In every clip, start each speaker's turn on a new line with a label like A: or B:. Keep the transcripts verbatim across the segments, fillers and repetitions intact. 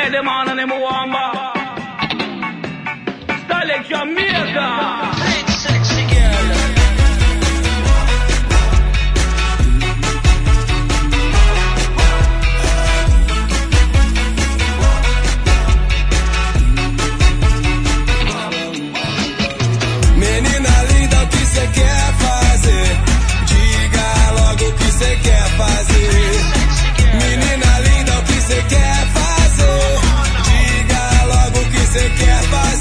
A: Hey, the man and the Muamba. Style Jamaica. Hey, sexy girl.
B: Menina linda, o que cê quer fazer? Diga logo o que cê quer fazer. Menina linda, o que cê quer fazer? Diga logo o que cê quer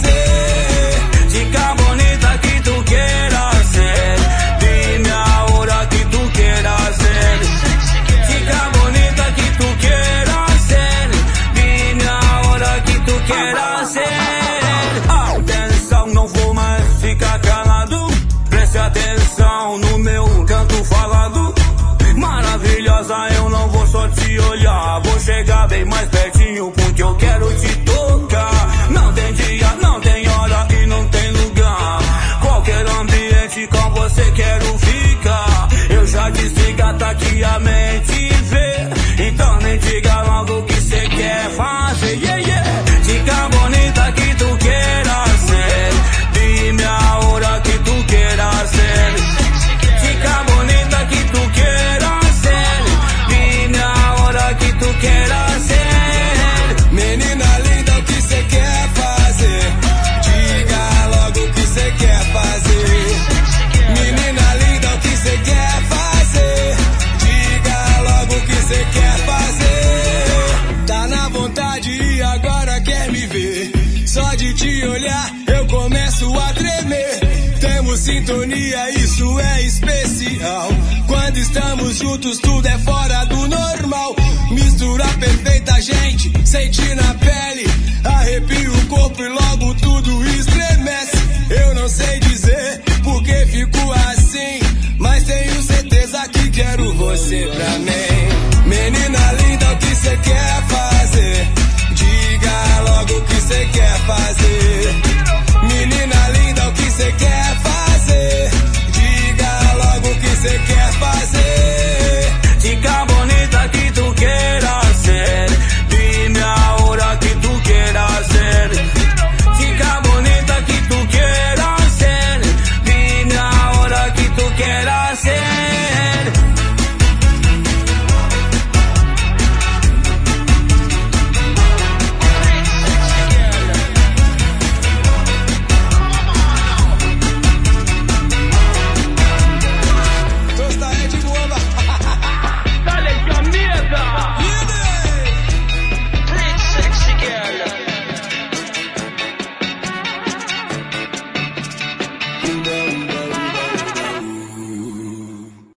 B: fazer.
A: Chica bonita que tu quieras ser, dime ahora que tu quieras ser. Chica bonita que tu quieras ser, dime ahora que tu quieras ser. Atenção, não vou mais ficar calado, preste atenção no meu canto falado. Maravilhosa, eu não vou só te olhar, vou chegar bem mais pertinho porque eu quero te tocar. Não tem dia, não tem hora e não tem lugar, qualquer ambiente com você quero ficar. Eu já disse, gata, que a mente vê, então nem diga logo o que cê quer fazer. Yeah, yeah. Chica bonita que tu quieras ser, dime a hora que tu quieras ser. Chica bonita que tu quieras ser, dime a hora que tu quieras ser.
B: Menina linda, o que cê quer fazer? Diga logo o que cê quer fazer. Menina linda, o que cê quer fazer? Diga logo o que cê quer fazer. Tá na vontade e agora quer me ver. Só de te olhar eu começo a tremer. Temos sintonia, isso é especial. Quando estamos juntos tudo é fora do normal. Mistura perfeita, gente, sente na pele, arrepia o corpo e logo tudo estremece. Eu não sei dizer porque fico assim, mas tenho certeza que quero você pra mim. Menina linda, o que cê quer